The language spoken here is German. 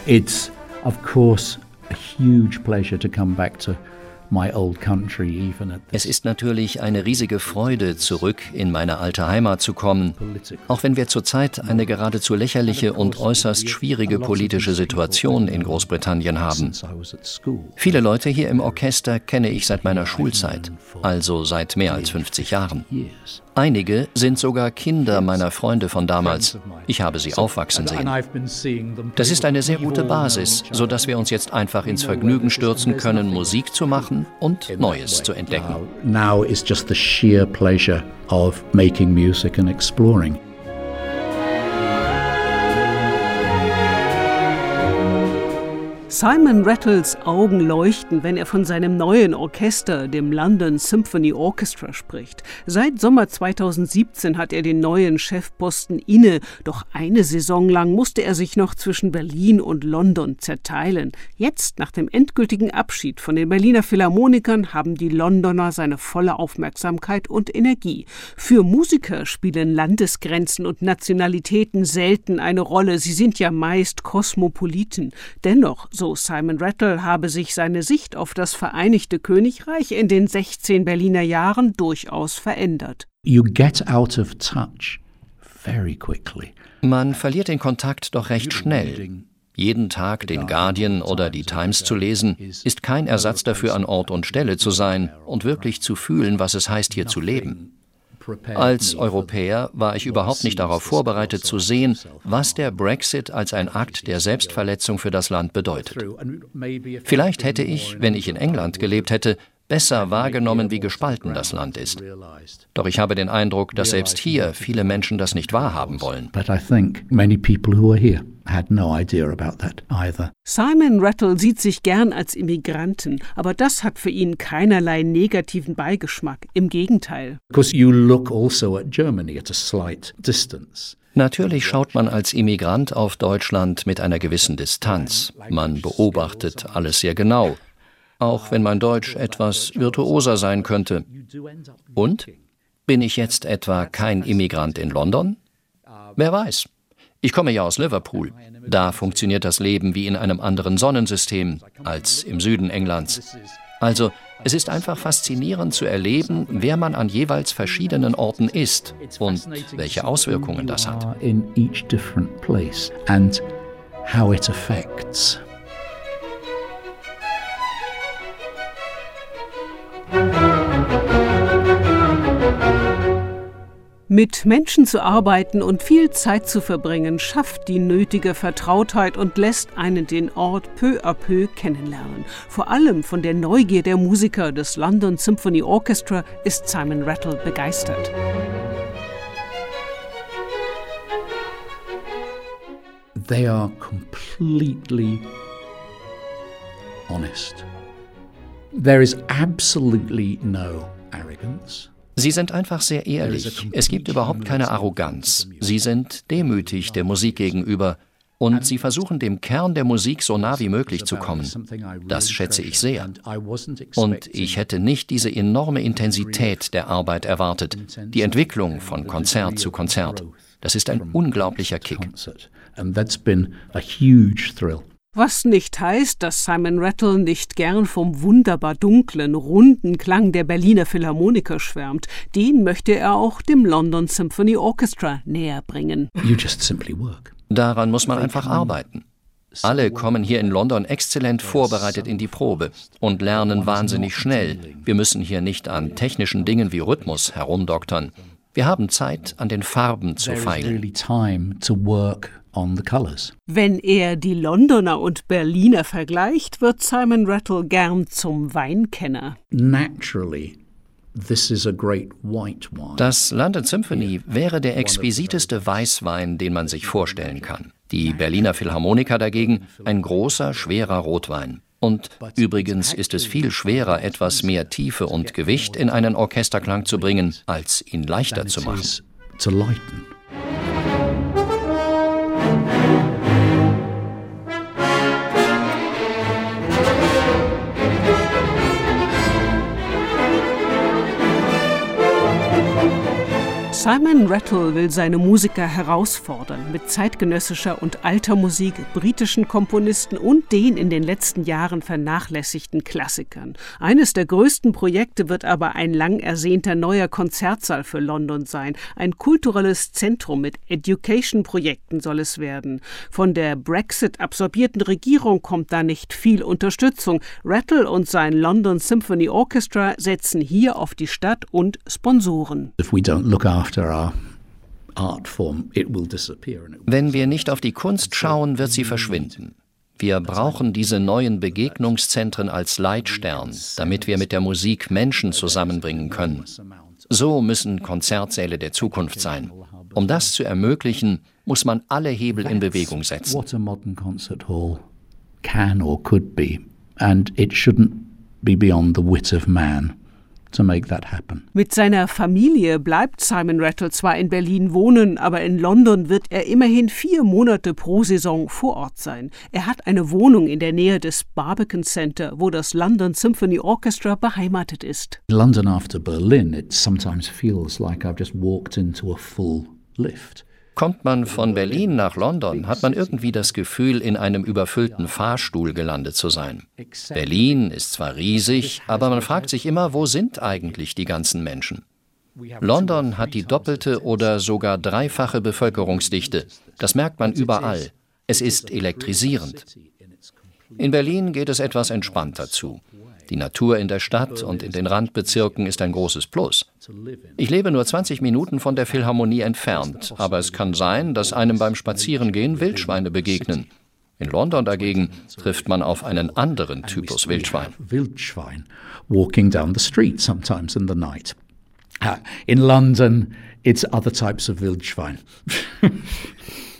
It's, of course, a huge pleasure to come back to my old country, even at this. Es ist natürlich eine riesige Freude, zurück in meine alte Heimat zu kommen, auch wenn wir zurzeit eine geradezu lächerliche und äußerst schwierige politische Situation in Großbritannien haben. Viele Leute hier im Orchester kenne ich seit meiner Schulzeit, also seit mehr als 50 Jahren. Einige sind sogar Kinder meiner Freunde von damals. Ich habe sie aufwachsen sehen. Das ist eine sehr gute Basis, sodass wir uns jetzt einfach ins Vergnügen stürzen können, Musik zu machen und Neues zu entdecken. Now is just the sheer pleasure of making music and exploring. Simon Rattles Augen leuchten, wenn er von seinem neuen Orchester, dem London Symphony Orchestra, spricht. Seit Sommer 2017 hat er den neuen Chefposten inne, doch eine Saison lang musste er sich noch zwischen Berlin und London zerteilen. Jetzt, nach dem endgültigen Abschied von den Berliner Philharmonikern, haben die Londoner seine volle Aufmerksamkeit und Energie. Für Musiker spielen Landesgrenzen und Nationalitäten selten eine Rolle. Sie sind ja meist Kosmopoliten. Dennoch, so Simon Rattle, habe sich seine Sicht auf das Vereinigte Königreich in den 16 Berliner Jahren durchaus verändert. You get out of touch very quickly. Man verliert den Kontakt doch recht schnell. Jeden Tag den Guardian oder die Times zu lesen, ist kein Ersatz dafür, an Ort und Stelle zu sein und wirklich zu fühlen, was es heißt, hier zu leben. Als Europäer war ich überhaupt nicht darauf vorbereitet zu sehen, was der Brexit als ein Akt der Selbstverletzung für das Land bedeutet. Vielleicht hätte ich, wenn ich in England gelebt hätte, besser wahrgenommen, wie gespalten das Land ist. Doch ich habe den Eindruck, dass selbst hier viele Menschen das nicht wahrhaben wollen. But I think many people who are here had no idea about that either. Simon Rattle sieht sich gern als Immigranten, aber das hat für ihn keinerlei negativen Beigeschmack. Im Gegenteil. Because you look also at Germany at a slight distance. Natürlich schaut man als Immigrant auf Deutschland mit einer gewissen Distanz. Man beobachtet alles sehr genau. Auch wenn mein Deutsch etwas virtuoser sein könnte. Und? Bin ich jetzt etwa kein Immigrant in London? Wer weiß. Ich komme ja aus Liverpool. Da funktioniert das Leben wie in einem anderen Sonnensystem als im Süden Englands. Also, es ist einfach faszinierend zu erleben, wer man an jeweils verschiedenen Orten ist und welche Auswirkungen das hat. In each different place and how it affects. Mit Menschen zu arbeiten und viel Zeit zu verbringen, schafft die nötige Vertrautheit und lässt einen den Ort peu à peu kennenlernen. Vor allem von der Neugier der Musiker des London Symphony Orchestra ist Simon Rattle begeistert. They are completely honest. There is absolutely no arrogance. Sie sind einfach sehr ehrlich. Es gibt überhaupt keine Arroganz. Sie sind demütig der Musik gegenüber und sie versuchen, dem Kern der Musik so nah wie möglich zu kommen. Das schätze ich sehr. Und ich hätte nicht diese enorme Intensität der Arbeit erwartet, die Entwicklung von Konzert zu Konzert. Das ist ein unglaublicher Kick. And that's been a huge thrill. Was nicht heißt, dass Simon Rattle nicht gern vom wunderbar dunklen, runden Klang der Berliner Philharmoniker schwärmt. Den möchte er auch dem London Symphony Orchestra näher bringen. You just simply work. Daran muss man einfach arbeiten. Alle kommen hier in London exzellent vorbereitet in die Probe und lernen wahnsinnig schnell. Wir müssen hier nicht an technischen Dingen wie Rhythmus herumdoktern. Wir haben Zeit, an den Farben zu feilen. Wenn er die Londoner und Berliner vergleicht, wird Simon Rattle gern zum Weinkenner. Das London Symphony wäre der exquisiteste Weißwein, den man sich vorstellen kann. Die Berliner Philharmoniker dagegen ein großer, schwerer Rotwein. Und übrigens ist es viel schwerer, etwas mehr Tiefe und Gewicht in einen Orchesterklang zu bringen, als ihn leichter zu machen. Simon Rattle will seine Musiker herausfordern mit zeitgenössischer und alter Musik, britischen Komponisten und den in den letzten Jahren vernachlässigten Klassikern. Eines der größten Projekte wird aber ein lang ersehnter neuer Konzertsaal für London sein. Ein kulturelles Zentrum mit Education-Projekten soll es werden. Von der Brexit-absorbierten Regierung kommt da nicht viel Unterstützung. Rattle und sein London Symphony Orchestra setzen hier auf die Stadt und Sponsoren. Wenn wir nicht auf die Kunst schauen, wird sie verschwinden. Wir brauchen diese neuen Begegnungszentren als Leitstern, damit wir mit der Musik Menschen zusammenbringen können. So müssen Konzertsäle der Zukunft sein. Um das zu ermöglichen, muss man alle Hebel in Bewegung setzen. What a modern concert hall can or could be, and it shouldn't be beyond the wit of man to make that happen. Mit seiner Familie bleibt Simon Rattle zwar in Berlin wohnen, aber in London wird er immerhin 4 Monate pro Saison vor Ort sein. Er hat eine Wohnung in der Nähe des Barbican Center, wo das London Symphony Orchestra beheimatet ist. London after Berlin, it sometimes feels like I've just walked into a full lift. Kommt man von Berlin nach London, hat man irgendwie das Gefühl, in einem überfüllten Fahrstuhl gelandet zu sein. Berlin ist zwar riesig, aber man fragt sich immer, wo sind eigentlich die ganzen Menschen? London hat die doppelte oder sogar 3-fache Bevölkerungsdichte. Das merkt man überall. Es ist elektrisierend. In Berlin geht es etwas entspannter zu. Die Natur in der Stadt und in den Randbezirken ist ein großes Plus. Ich lebe nur 20 Minuten von der Philharmonie entfernt, aber es kann sein, dass einem beim Spazierengehen Wildschweine begegnen. In London dagegen trifft man auf einen anderen Typus Wildschwein. Wildschwein walking down the street sometimes in the night. In London, it's other types of Wildschwein.